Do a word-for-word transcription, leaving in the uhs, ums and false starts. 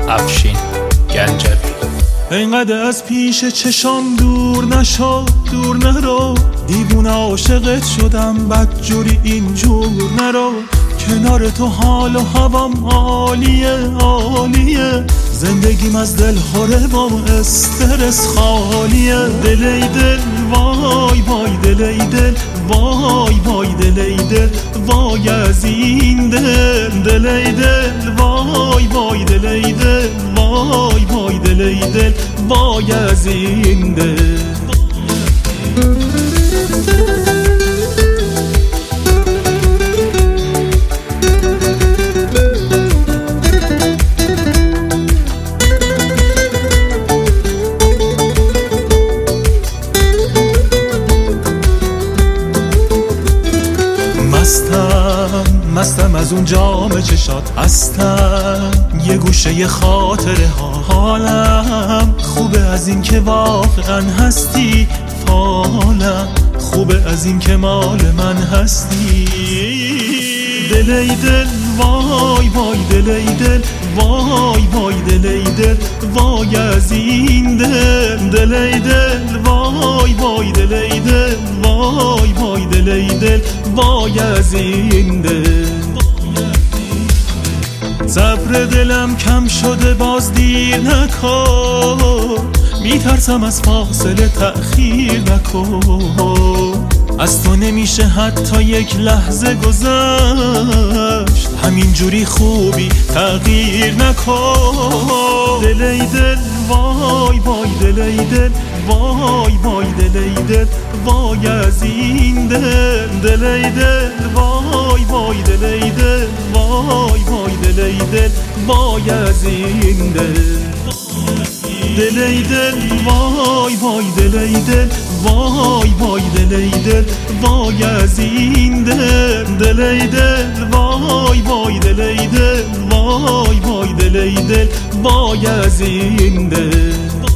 افشین گنجوی. اینقدر از پیش چشام دور نشو، دور نرو، دیوونه عاشقت شدم، بدجوری اینجور نرو. کنار تو حال و هوام عالیه عالیه، زندگیم از دل خوره با استرس خالیه. دلی دل وای وای، دلی دل وای وای، دلی دل وای از این دل. دلی دل وای وای، دلی دل وای وای، دلی دل وای از این دل. مستم مستم از اون جام چشات، هستم یه گوشه خاطره ها. حالم خوبه از این که واقعا هستی، حالم خوبه از این که مال من هستی. دلی دل وای وای، دلی دل وای وای، دلی دل وای از این دل. دلی دل وای وای، دلی دل وای وای، دلی دل وای از این دل. صبر دلم کم شده باز دیر نکن، میترسم از فاصله تأخیر نکن. از تو نمیشه حتی یک لحظه گذشت، همینجوری خوبی تغییر نکن. دلی دل وای وای، دلی دل وای وای، دلی دل وای از این دل. دلی دل وای وای، دلی دل وای وای، دلی دل وای از این دل. دلی دل وای وای، دلی دل وای وای، دلی دل وای از این دل. دلی دل وای وای، دلی دل وای وای، دلی دل وای از این دل.